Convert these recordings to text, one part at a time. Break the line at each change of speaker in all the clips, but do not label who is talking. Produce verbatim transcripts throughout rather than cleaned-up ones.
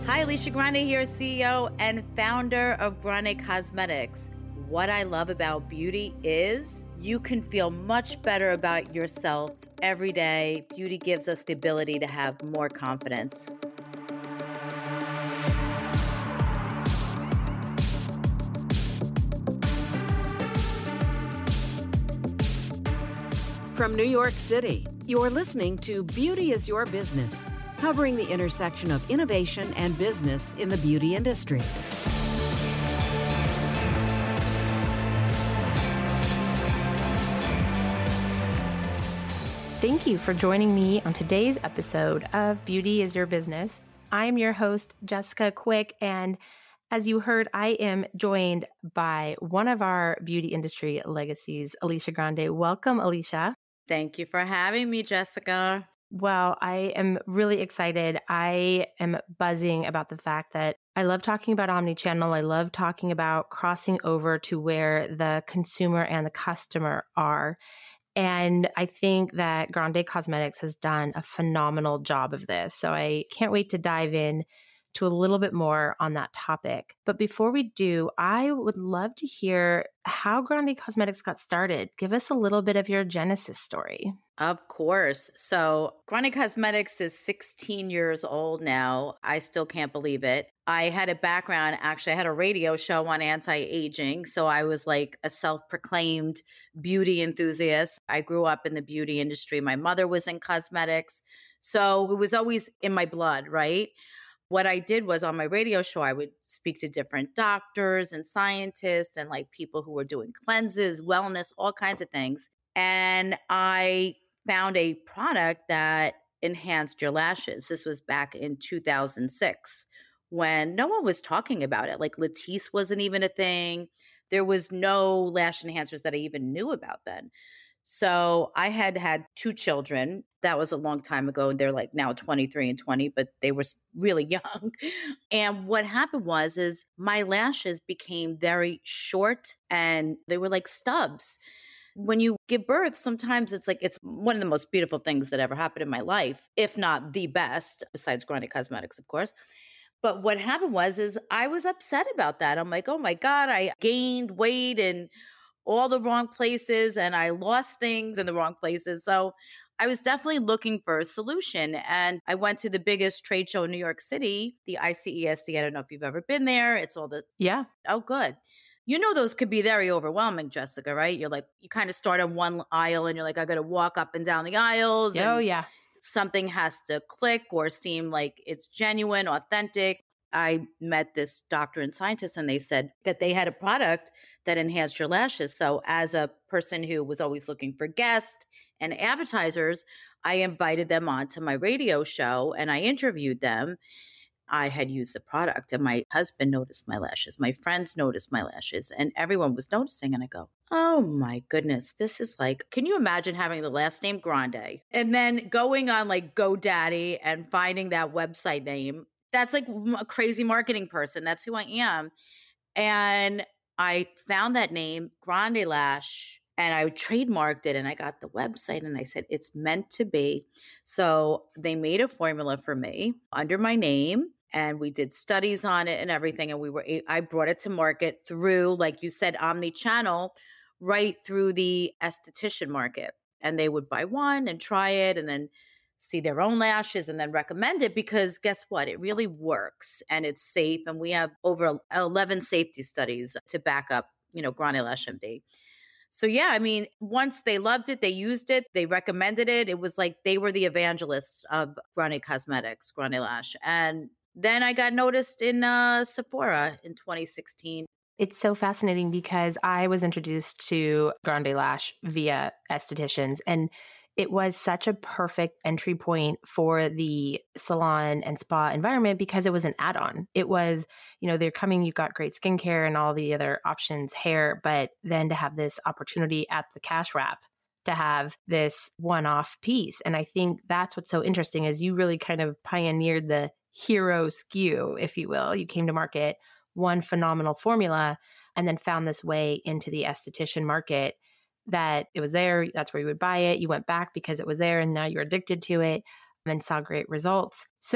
Hi, Alicia Grande here, C E O and founder of Grande Cosmetics. What I love about beauty is you can feel much better about yourself every day. Beauty gives us the ability to have more confidence.
From New York City, you're listening to Beauty is Your Business, covering the intersection of innovation and business in the beauty industry.
Thank you for joining me on today's episode of Beauty is Your Business. I'm your host, Jessica Quick, and as you heard, I am joined by one of our beauty industry legacies, Alicia Grande. Welcome, Alicia.
Thank you for having me, Jessica.
Well, I am really excited. I am buzzing about the fact that I love talking about omnichannel. I love talking about crossing over to where the consumer and the customer are. And I think that Grande Cosmetics has done a phenomenal job of this. So I can't wait to dive in to a little bit more on that topic. But before we do, I would love to hear how Grande Cosmetics got started. Give us a little bit of your genesis story.
Of course. So Grande Cosmetics is sixteen years old now. I still can't believe it. I had a background, actually, I had a radio show on anti-aging. So I was like a self-proclaimed beauty enthusiast. I grew up in the beauty industry. My mother was in cosmetics. So it was always in my blood, right? What I did was on my radio show, I would speak to different doctors and scientists and like people who were doing cleanses, wellness, all kinds of things. And I found a product that enhanced your lashes. This was back in two thousand six when no one was talking about it. Like Latisse wasn't even a thing. There was no lash enhancers that I even knew about then. So I had had two children. That was a long time ago. They're like now twenty-three and twenty, but they were really young. And what happened was, is my lashes became very short and they were like stubs. When you give birth, sometimes it's like, it's one of the most beautiful things that ever happened in my life, if not the best, besides Grande Cosmetics, of course. But what happened was, is I was upset about that. I'm like, oh my God, I gained weight in all the wrong places and I lost things in the wrong places. So I was definitely looking for a solution. And I went to the biggest trade show in New York City, the I C E S C. I don't know if you've ever been there. It's all the,
Yeah.
Oh, good. You know, those could be very overwhelming, Jessica, right? You're like, you kind of start on one aisle and you're like, I got to walk up and down the aisles.
Oh,
and
yeah.
Something has to click or seem like it's genuine, authentic. I met this doctor and scientist and they said that they had a product that enhanced your lashes. So as a person who was always looking for guests and advertisers, I invited them onto my radio show and I interviewed them. I had used the product and my husband noticed my lashes. My friends noticed my lashes and everyone was noticing. And I go, oh my goodness, this is like, can you imagine having the last name Grande and then going on like GoDaddy and finding that website name? That's like a crazy marketing person. That's who I am. And I found that name, Grande Lash, and I trademarked it and I got the website and I said, it's meant to be. So they made a formula for me under my name and we did studies on it and everything. And we were, I brought it to market through, like you said, omni-channel, right through the esthetician market. And they would buy one and try it and then see their own lashes and then recommend it because guess what? It really works and it's safe. And we have over eleven safety studies to back up, you know, Grande Lash M D. So yeah, I mean, once they loved it, they used it, they recommended it. It was like they were the evangelists of Grande Cosmetics, Grande Lash. And then I got noticed in uh, Sephora in twenty sixteen.
It's so fascinating because I was introduced to Grande Lash via estheticians and it was such a perfect entry point for the salon and spa environment because it was an add-on. It was, you know, they're coming, you've got great skincare and all the other options, hair, but then to have this opportunity at the cash wrap to have this one-off piece. And I think that's what's so interesting is you really kind of pioneered the hero S K U, if you will. You came to market one phenomenal formula and then found this way into the esthetician market that it was there. That's where you would buy it. You went back because it was there and now you're addicted to it and saw great results. So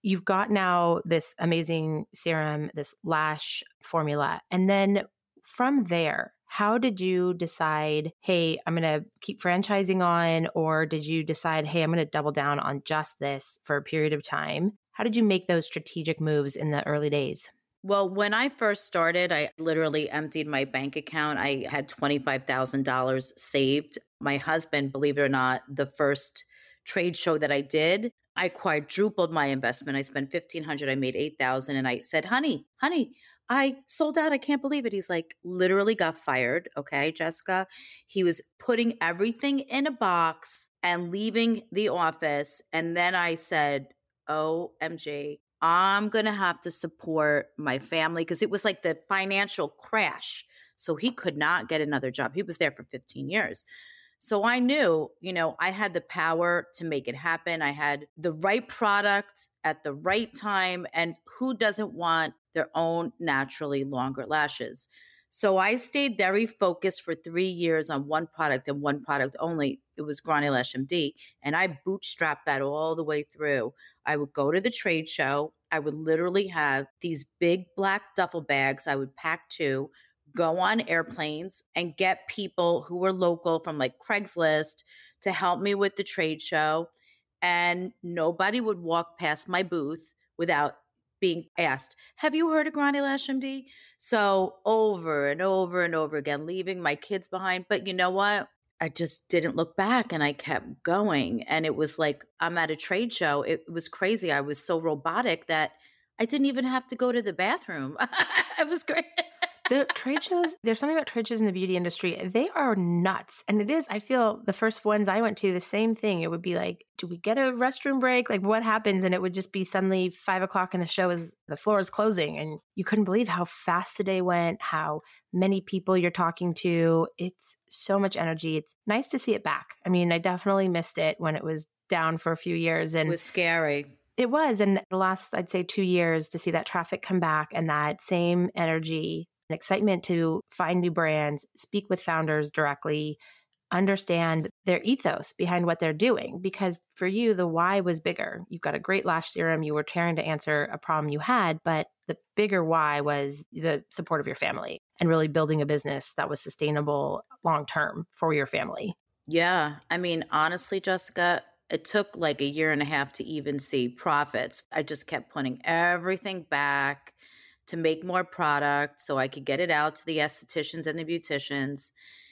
you've got now this amazing serum, this lash formula. And then from there, how did you decide, hey, I'm going to keep franchising on, or did you decide, hey, I'm going to double down on just this for a period of time? How did you make those strategic moves in the early days?
Well, when I first started, I literally emptied my bank account. I had twenty-five thousand dollars saved. My husband, believe it or not, the first trade show that I did, I quadrupled my investment. I spent fifteen hundred dollars, I made eight thousand dollars, and I said, honey, honey, I sold out. I can't believe it. He's like, literally got fired. Okay, Jessica. He was putting everything in a box and leaving the office. And then I said, O M G, I'm going to have to support my family, because it was like the financial crash. So he could not get another job. He was there for fifteen years. So I knew, you know, I had the power to make it happen. I had the right product at the right time. And who doesn't want their own naturally longer lashes? So I stayed very focused for three years on one product and one product only. It was Grande Lash M D. And I bootstrapped that all the way through. I would go to the trade show. I would literally have these big black duffel bags. I would pack two, go on airplanes and get people who were local from like Craigslist to help me with the trade show. And nobody would walk past my booth without being asked, have you heard of Grande Lash M D? So over and over and over again, leaving my kids behind. But you know what? I just didn't look back, and I kept going. And it was like, I'm at a trade show. It was crazy. I was so robotic that I didn't even have to go to the bathroom. It was great.
The trade shows, there's something about trade shows in the beauty industry. They are nuts. And it is, I feel the first ones I went to, the same thing. It would be like, do we get a restroom break? Like what happens? And it would just be suddenly five o'clock and the show is, the floor is closing. And you couldn't believe how fast the day went, how many people you're talking to. It's so much energy. It's nice to see it back. I mean, I definitely missed it when it was down for a few years. And
it was scary.
It was. And the last, I'd say two years to see that traffic come back and that same energy and excitement to find new brands, speak with founders directly, understand their ethos behind what they're doing. Because for you, the why was bigger. You've got a great lash serum. You were trying to answer a problem you had, but the bigger why was the support of your family and really building a business that was sustainable long-term for your family.
Yeah. I mean, honestly, Jessica, it took like a year and a half to even see profits. I just kept putting everything back to make more product so I could get it out to the estheticians and the beauticians.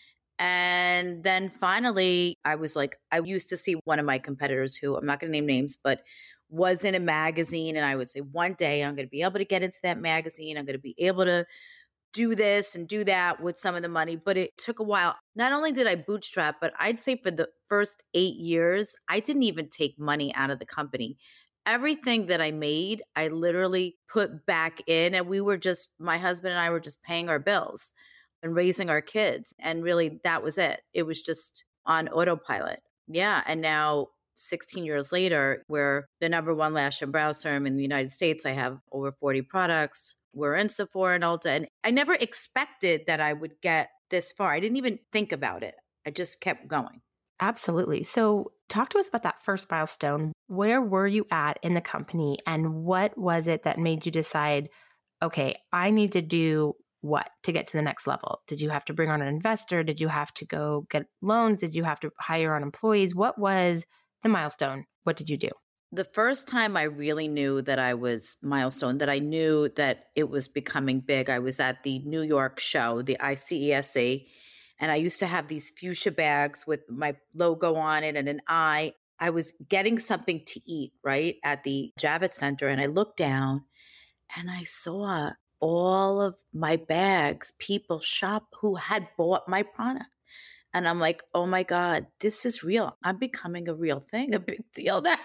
And then finally, I was like, I used to see one of my competitors who, I'm not going to name names, but was in a magazine. And I would say, one day I'm going to be able to get into that magazine. I'm going to be able to do this and do that with some of the money. But it took a while. Not only did I bootstrap, but I'd say for the first eight years, I didn't even take money out of the company. Everything that I made, I literally put back in, and we were just, my husband and I were just paying our bills and raising our kids. And really that was it. It was just on autopilot. Yeah. And now sixteen years later, we're the number one lash and brow serum in the United States. I have over forty products. We're in Sephora and Ulta. And I never expected that I would get this far. I didn't even think about it. I just kept going.
Absolutely. So talk to us about that first milestone. Where were you at in the company and what was it that made you decide, okay, I need to do what to get to the next level? Did you have to bring on an investor? Did you have to go get loans? Did you have to hire on employees? What was the milestone? What did you do?
The first time I really knew that I was milestone, that I knew that it was becoming big, I was at the New York show, the I C E S C. And I used to have these fuchsia bags with my logo on it and an eye. I was getting something to eat, right, at the Javits Center. And I looked down and I saw all of my bags, people shop who had bought my product. And I'm like, oh my God, this is real. I'm becoming a real thing, a big deal now.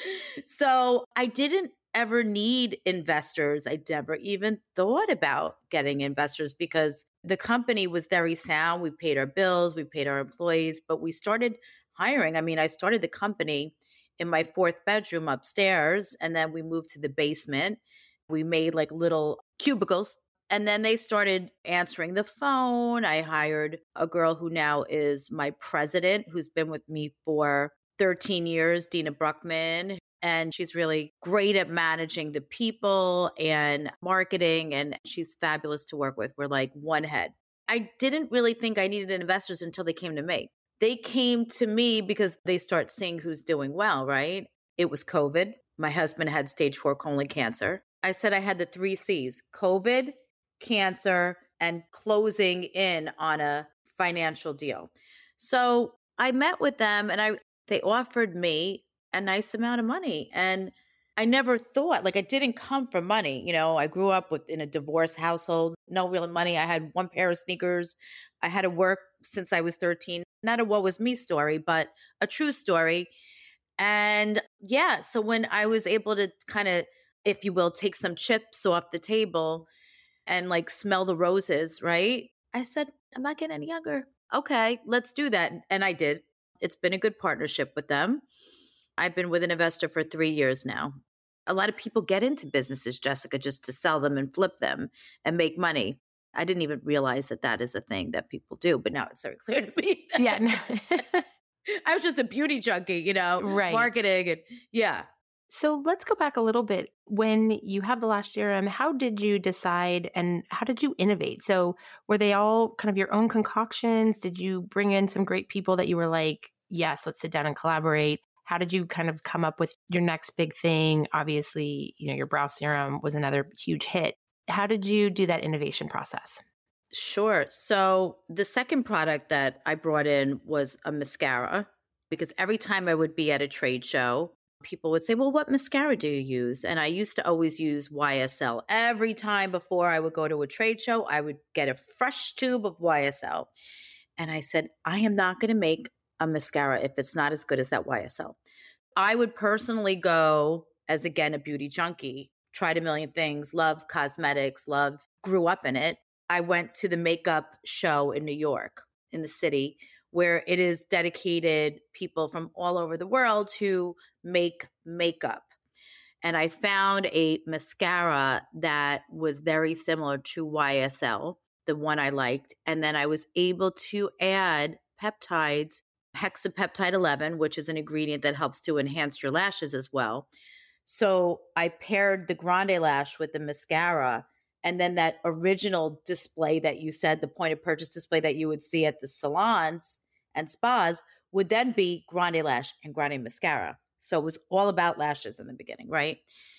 So I didn't ever need investors. I never even thought about getting investors because the company was very sound. We paid our bills, we paid our employees, but we started hiring. I mean, I started the company in my fourth bedroom upstairs, and then we moved to the basement. We made like little cubicles, and then they started answering the phone. I hired a girl who now is my president, who's been with me for thirteen years, Dina Bruckman. And she's really great at managing the people and marketing, and she's fabulous to work with. We're like one head. I didn't really think I needed investors until they came to me. They came to me because they start seeing who's doing well, right? It was COVID. My husband had stage four colon cancer. I said I had the three C's: COVID, cancer, and closing in on a financial deal. So I met with them and I they offered me a nice amount of money. And I never thought, like, I didn't come from money. You know, I grew up with in a divorced household, no real money. I had one pair of sneakers. I had to work since I was thirteen. Not a what was me story, but a true story. And yeah, so when I was able to kind of, if you will, take some chips off the table and like smell the roses, right? I said, I'm not getting any younger. Okay, let's do that. And I did. It's been a good partnership with them. I've been with an investor for three years now. A lot of people get into businesses, Jessica, just to sell them and flip them and make money. I didn't even realize that that is a thing that people do, but now it's very clear to me.
Yeah. No.
I was just a beauty junkie, you know,
right.
marketing and yeah.
So let's go back a little bit. When you have the Lash Serum, how did you decide and how did you innovate? So were they all kind of your own concoctions? Did you bring in some great people that you were like, yes, let's sit down and collaborate? How did you kind of come up with your next big thing? Obviously, you know, your brow serum was another huge hit. How did you do that innovation process?
Sure. So the second product that I brought in was a mascara, because every time I would be at a trade show, people would say, well, what mascara do you use? And I used to always use Y S L. Every time before I would go to a trade show, I would get a fresh tube of Y S L. And I said, I am not going to make a mascara if it's not as good as that Y S L. I would personally go as, again, a beauty junkie, tried a million things, love cosmetics, love, grew up in it. I went to the makeup show in New York, in the city, where it is dedicated people from all over the world who make makeup. And I found a mascara that was very similar to Y S L, the one I liked. And then I was able to add peptides, hexapeptide eleven, which is an ingredient that helps to enhance your lashes as well. So I paired the Grande Lash with the mascara. And then that original display that you said, the point of purchase display that you would see at the salons and spas, would then be Grande Lash and Grande Mascara. So it was all about lashes in the beginning, right?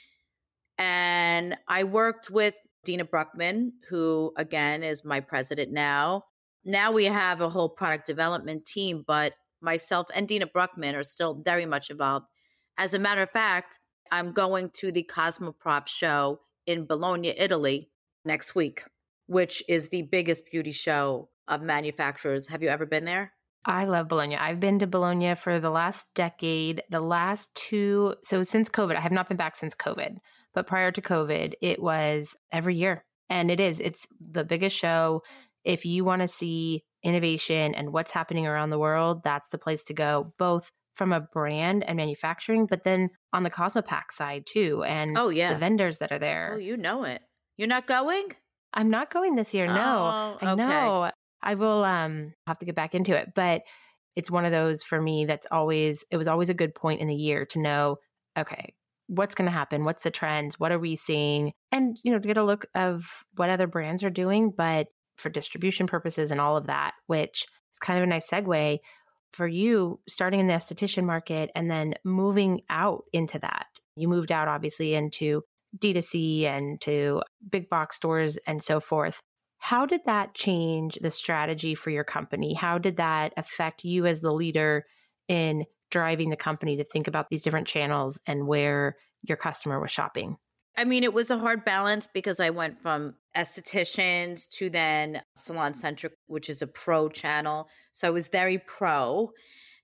And I worked with Dina Bruckman, who again is my president now. Now we have a whole product development team, but myself and Dina Bruckman are still very much involved. As a matter of fact, I'm going to the Cosmoprof show in Bologna, Italy next week, which is the biggest beauty show of manufacturers. Have you ever been there?
I love Bologna. I've been to Bologna for the last decade, the last two. So since COVID, I have not been back since COVID, but prior to COVID, it was every year. And it is, it's the biggest show. If you want to see innovation and what's happening around the world, that's the place to go, both from a brand and manufacturing, but then on the Cosmopack side too. And
oh, yeah.
the vendors that are there.
Oh, you know it. You're not going?
I'm not going this year. No,
oh, okay.
I know. I will um, have to get back into it. But it's one of those for me that's always, it was always a good point in the year to know, okay, what's going to happen? What's the trends? What are we seeing? And, you know, to get a look of what other brands are doing, but for distribution purposes and all of that, which is kind of a nice segue for you starting in the esthetician market and then moving out into that. You moved out obviously into D two C and to big box stores and so forth. How did that change the strategy for your company? How did that affect you as the leader in driving the company to think about these different channels and where your customer was shopping?
I mean, it was a hard balance because I went from estheticians to then Salon Centric, which is a pro channel. So I was very pro.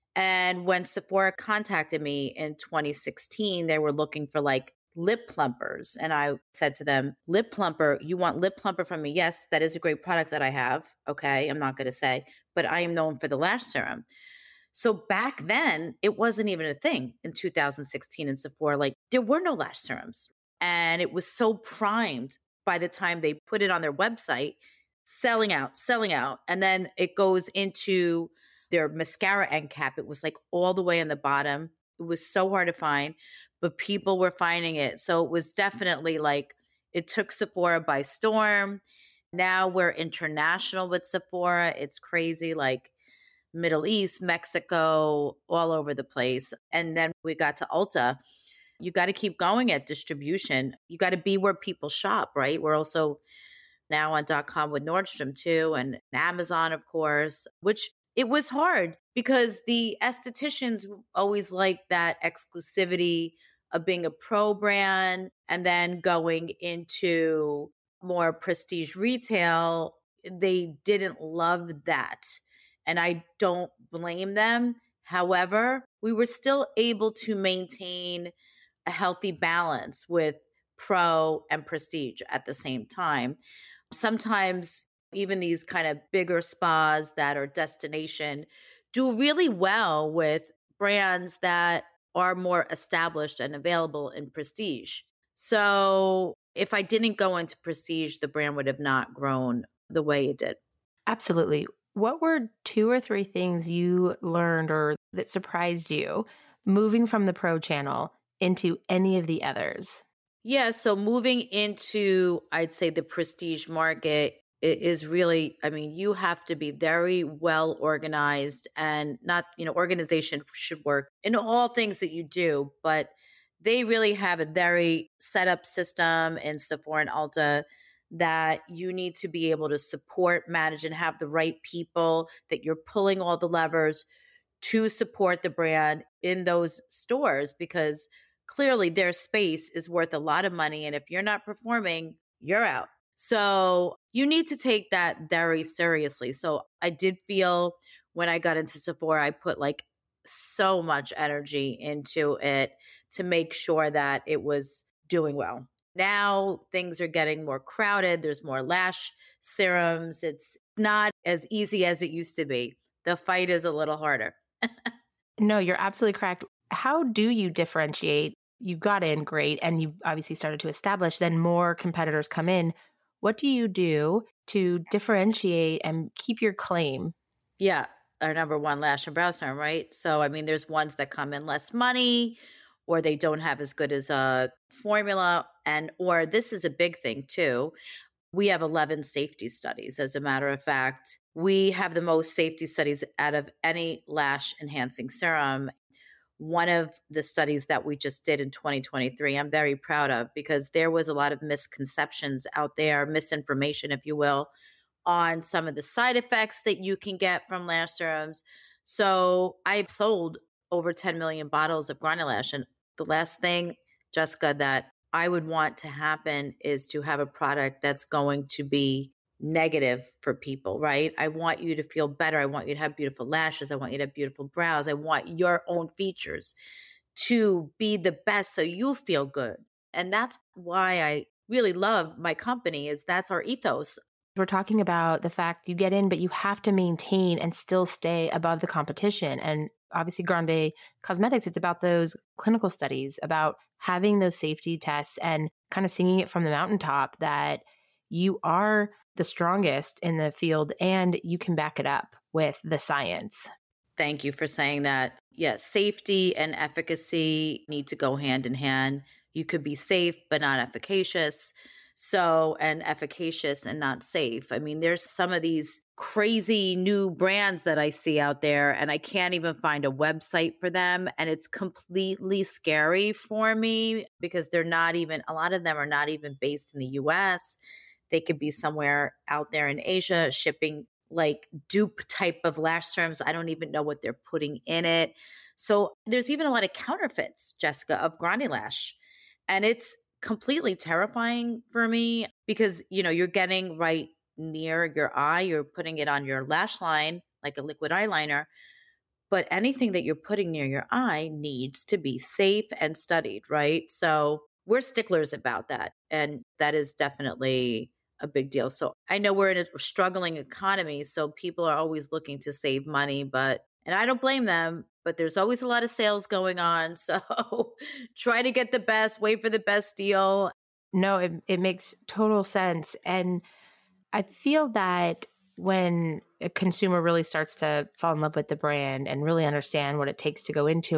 And when Sephora contacted me in twenty sixteen, they were looking for like lip plumpers. And I said to them, lip plumper, you want lip plumper from me? Yes, that is a great product that I have. Okay, I'm not going to say, but I am known for the lash serum. So back then, it wasn't even a thing in two thousand sixteen in Sephora. Like there were no lash serums. And it was so primed by the time they put it on their website, selling out, selling out. And then it goes into their mascara end cap. It was like all the way on the bottom. It was so hard to find, but people were finding it. So it was definitely like it took Sephora by storm. Now we're international with Sephora. It's crazy, like Middle East, Mexico, all over the place. And then we got to Ulta. You got to keep going at distribution. You got to be where people shop, right? We're also now on .com with Nordstrom too, and Amazon, of course, which it was hard because the estheticians always like that exclusivity of being a pro brand and then going into more prestige retail. They didn't love that. And I don't blame them. However, we were still able to maintain a healthy balance with pro and prestige at the same time. Sometimes even these kind of bigger spas that are destination do really well with brands that are more established and available in prestige. So if I didn't go into prestige, the brand would have not grown the way it did.
Absolutely. What were two or three things you learned or that surprised you moving from the pro channel into any of the others?
Yeah, so moving into, I'd say, the prestige market is really, I mean, you have to be very well organized, and not, you know, organization should work in all things that you do, but they really have a very set up system in Sephora and Ulta that you need to be able to support, manage, and have the right people, that you're pulling all the levers to support the brand in those stores, because clearly their space is worth a lot of money. And if you're not performing, you're out. So you need to take that very seriously. So I did feel when I got into Sephora, I put like so much energy into it to make sure that it was doing well. Now things are getting more crowded. There's more lash serums. It's not as easy as it used to be. The fight is a little harder.
No, you're absolutely correct. How do you differentiate? You got in great, and you obviously started to establish, then more competitors come in. What do you do to differentiate and keep your claim?
Yeah, our number one lash and brow serum, right? So, I mean, there's ones that come in less money, or they don't have as good as a formula. And, or this is a big thing too. We have eleven safety studies. As a matter of fact, we have the most safety studies out of any lash enhancing serum. One of the studies that we just did in twenty twenty-three, I'm very proud of, because there was a lot of misconceptions out there, misinformation, if you will, on some of the side effects that you can get from lash serums. So I've sold over ten million bottles of Grande Lash. And the last thing, Jessica, that I would want to happen is to have a product that's going to be negative for people, right? I want you to feel better. I want you to have beautiful lashes. I want you to have beautiful brows. I want your own features to be the best so you feel good. And that's why I really love my company, is that's our ethos.
We're talking about the fact you get in, but you have to maintain and still stay above the competition. And obviously Grande Cosmetics, it's about those clinical studies, about having those safety tests and kind of singing it from the mountaintop that you are the strongest in the field and you can back it up with the science.
Thank you for saying that. Yes, safety and efficacy need to go hand in hand. You could be safe, but not efficacious. So, and efficacious and not safe. I mean, there's some of these crazy new brands that I see out there, and I can't even find a website for them. And it's completely scary for me because they're not even, a lot of them are not even based in the U S. They could be somewhere out there in Asia shipping like dupe type of lash serums. I don't even know what they're putting in it. So there's even a lot of counterfeits, Jessica, of Grande Lash. And it's completely terrifying for me because, you know, you're getting right near your eye, you're putting it on your lash line like a liquid eyeliner, but anything that you're putting near your eye needs to be safe and studied, right? So we're sticklers about that. And that is definitely a big deal. So I know we're in a struggling economy, so people are always looking to save money, but, and I don't blame them, but there's always a lot of sales going on. So try to get the best, wait for the best deal.
No, it, it makes total sense. And I feel that when a consumer really starts to fall in love with the brand and really understand what it takes to go into it,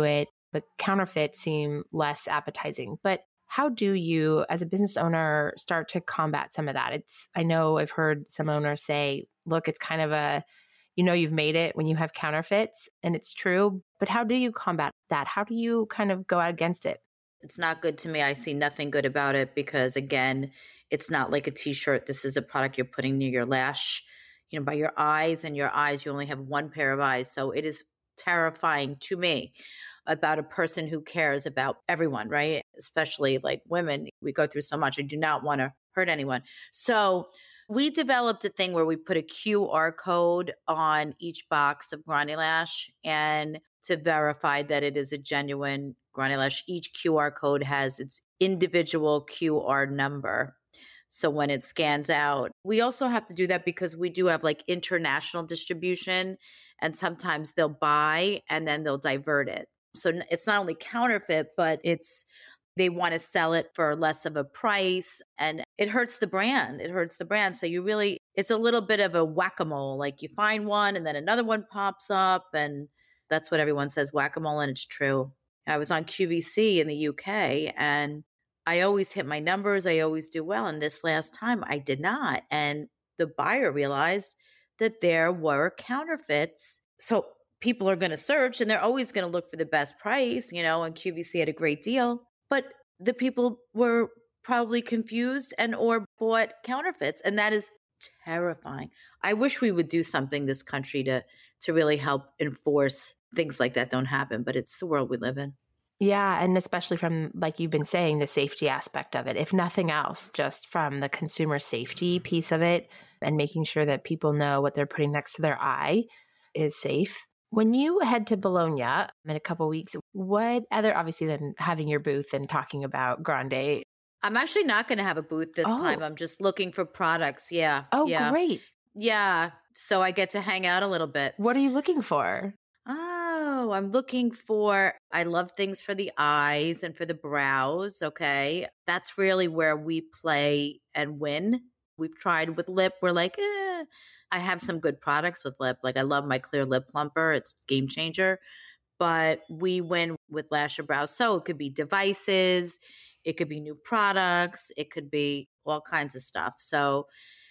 The counterfeits seem less appetizing. But how do you, as a business owner, start to combat some of that? It's, I know I've heard some owners say, look, it's kind of a, you know, you've made it when you have counterfeits, and it's true. But how do you combat that? How do you kind of go out against it?
It's not good to me. I see nothing good about it because, again, it's not like a t-shirt. This is a product you're putting near your lash, you know, by your eyes, and your eyes, you only have one pair of eyes. So it is terrifying to me about a person who cares about everyone, right? Especially like women. We go through so much. I do not want to hurt anyone. So we developed a thing where we put a Q R code on each box of Grande Lash, and to verify that it is a genuine Grande Lash, each Q R code has its individual Q R number. So when it scans out, we also have to do that because we do have like international distribution, and sometimes they'll buy and then they'll divert it. So it's not only counterfeit, but it's, they want to sell it for less of a price, and it hurts the brand. It hurts the brand. So you really, it's a little bit of a whack-a-mole. Like you find one and then another one pops up, and that's what everyone says, whack-a-mole, and it's true. I was on Q V C in the U K, and I always hit my numbers. I always do well. And this last time I did not. And the buyer realized that there were counterfeits. So people are going to search, and they're always going to look for the best price, you know, and Q V C had a great deal. But the people were probably confused and or bought counterfeits. And that is terrifying. I wish we would do something, this country, to to really help enforce things like that don't happen. But it's the world we live in.
Yeah. And especially from, like you've been saying, the safety aspect of it, if nothing else, just from the consumer safety piece of it, and making sure that people know what they're putting next to their eye is safe. When you head to Bologna in a couple of weeks, what other, obviously then having your booth and talking about Grande.
I'm actually not going to have a booth this
Oh.
time. I'm just looking for products. Yeah.
Oh,
yeah.
great.
Yeah. So I get to hang out a little bit.
What are you looking for?
Oh, I'm looking for, I love things for the eyes and for the brows. Okay. That's really where we play and win. We've tried with lip. We're like, eh. I have some good products with lip. Like I love my clear lip plumper. It's game changer. But we win with lash and brows. So it could be devices. It could be new products. It could be all kinds of stuff. So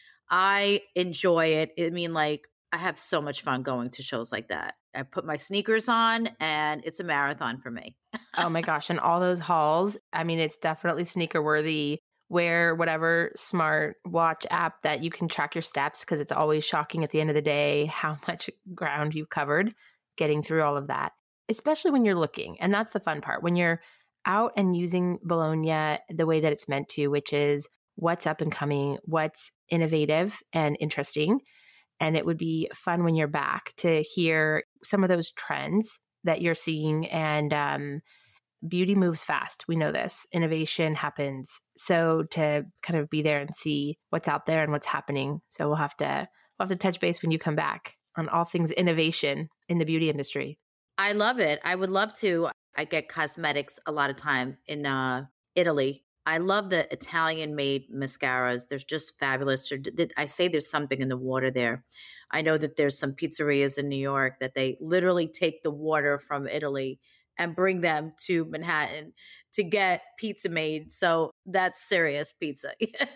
I enjoy it. I mean, like, I have so much fun going to shows like that. I put my sneakers on, and it's a marathon for me.
Oh my gosh. And all those hauls, I mean, it's definitely sneaker worthy. Wear whatever smart watch app that you can track your steps, because it's always shocking at the end of the day how much ground you've covered getting through all of that, especially when you're looking. And that's the fun part. When you're out and using Bologna the way that it's meant to, which is what's up and coming, what's innovative and interesting. And it would be fun when you're back to hear some of those trends that you're seeing. And um, beauty moves fast. We know this. Innovation happens. So to kind of be there and see what's out there and what's happening. So we'll have to we'll have to touch base when you come back on all things innovation in the beauty industry.
I love it. I would love to. I get cosmetics a lot of time in uh, Italy. I love the Italian-made mascaras. They're just fabulous. I say there's something in the water there. I know that there's some pizzerias in New York that they literally take the water from Italy and bring them to Manhattan to get pizza made. So that's serious pizza.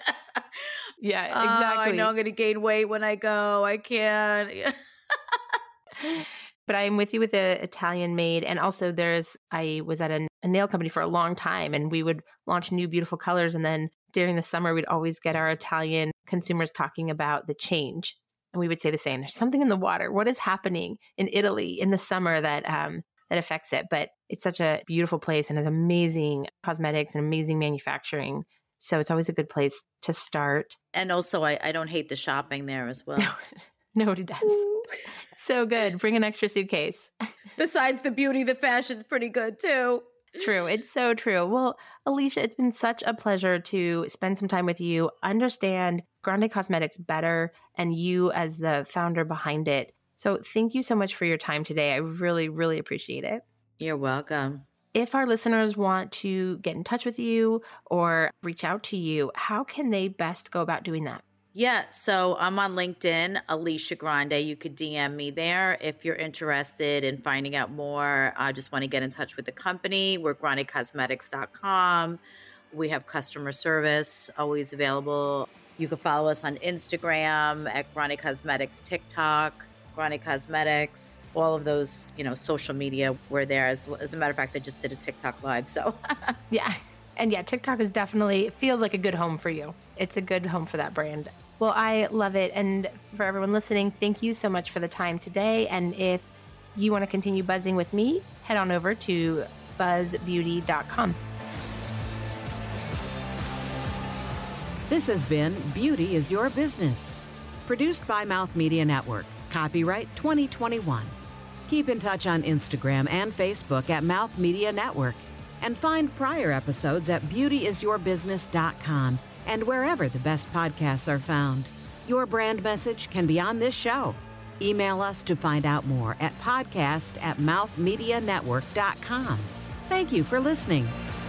Yeah, exactly.
Oh, I know I'm going to gain weight when I go. I can't.
But I'm with you with the Italian made. And also there's, I was at a, a nail company for a long time, and we would launch new beautiful colors. And then during the summer, we'd always get our Italian consumers talking about the change. And we would say the same, there's something in the water. What is happening in Italy in the summer that, um, that affects it? But it's such a beautiful place and has amazing cosmetics and amazing manufacturing. So it's always a good place to start.
And also, I, I don't hate the shopping there as well.
Nobody does. So good. Bring an extra suitcase.
Besides the beauty, the fashion's pretty good too.
True. It's so true. Well, Alicia, it's been such a pleasure to spend some time with you, understand Grande Cosmetics better, and you as the founder behind it. So thank you so much for your time today. I really, really appreciate it.
You're welcome.
If our listeners want to get in touch with you or reach out to you, how can they best go about doing that?
Yeah, so I'm on LinkedIn, Alicia Grande. You could D M me there if you're interested in finding out more. I just want to get in touch with the company. We're grande cosmetics dot com. We have customer service always available. You can follow us on Instagram at Grande Cosmetics, TikTok, Grande Cosmetics, all of those, you know, social media. We're there. As, as a matter of fact, I just did a TikTok live. So
yeah. And yeah, TikTok is definitely feels like a good home for you. It's a good home for that brand. Well, I love it. And for everyone listening, thank you so much for the time today. And if you want to continue buzzing with me, head on over to buzz beauty dot com.
This has been Beauty is Your Business, produced by Mouth Media Network. Copyright twenty twenty-one. Keep in touch on Instagram and Facebook at Mouth Media Network. And find prior episodes at beauty is your business dot com and wherever the best podcasts are found. Your brand message can be on this show. Email us to find out more at podcast at mouth media network dot com. Thank you for listening.